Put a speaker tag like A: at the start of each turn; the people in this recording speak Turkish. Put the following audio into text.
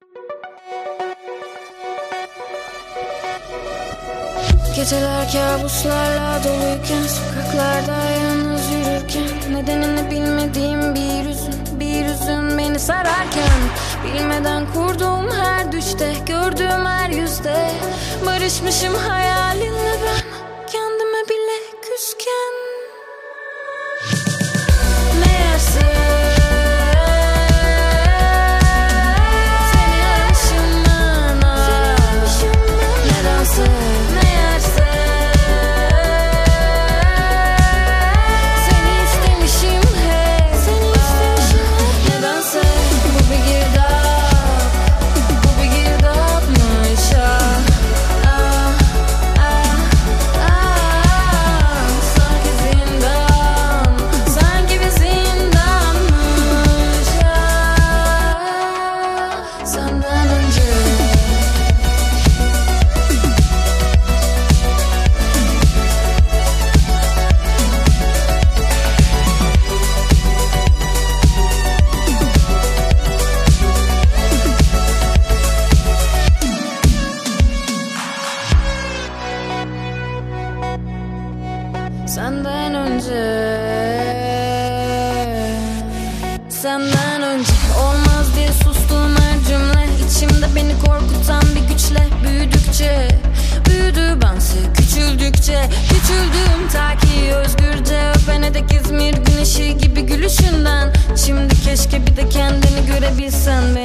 A: Geceler kabuslarla doluyken, sokaklarda yalnız yürürken, nedenini bilmediğim bir hüzün beni sararken, bilmeden kurduğum her düşte, gördüğüm her yüzde, barışmışım hayalinle ben, kendime bile küsken. Meğerse Senden önce olmaz diye sustuğum her cümle, içimde beni korkutan bir güçle büyüdükçe büyüdü, bense küçüldükçe küçüldüm, ta ki özgürce öpene dek İzmir güneşi gibi gülüşünden. Şimdi keşke bir de kendini görebilsen